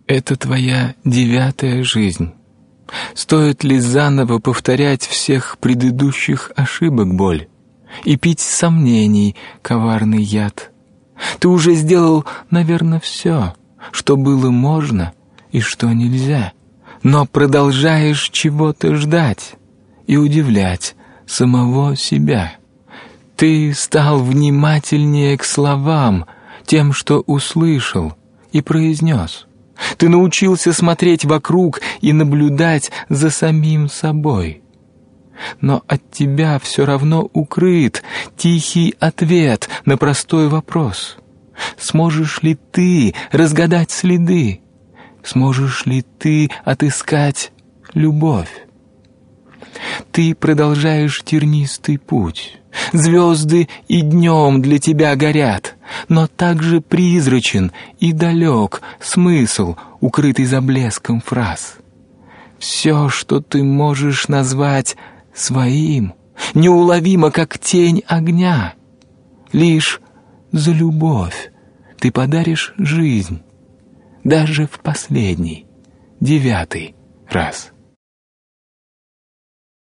Это твоя 9-я жизнь. Стоит ли заново повторять всех предыдущих ошибок боль и пить сомнений коварный яд? Ты уже сделал, наверное, все, что было можно и что нельзя, но продолжаешь чего-то ждать и удивлять самого себя. Ты стал внимательнее к словам, тем, что услышал и произнес. Ты научился смотреть вокруг и наблюдать за самим собой. Но от тебя все равно укрыт тихий ответ на простой вопрос. Сможешь ли ты разгадать следы? Сможешь ли ты отыскать любовь? Ты продолжаешь тернистый путь. Звезды и днем для тебя горят, но также призрачен и далек смысл, укрытый за блеском фраз. Все, что ты можешь назвать своим, неуловимо, как тень огня. Лишь за любовь ты подаришь жизнь, даже в последний, 9-й раз.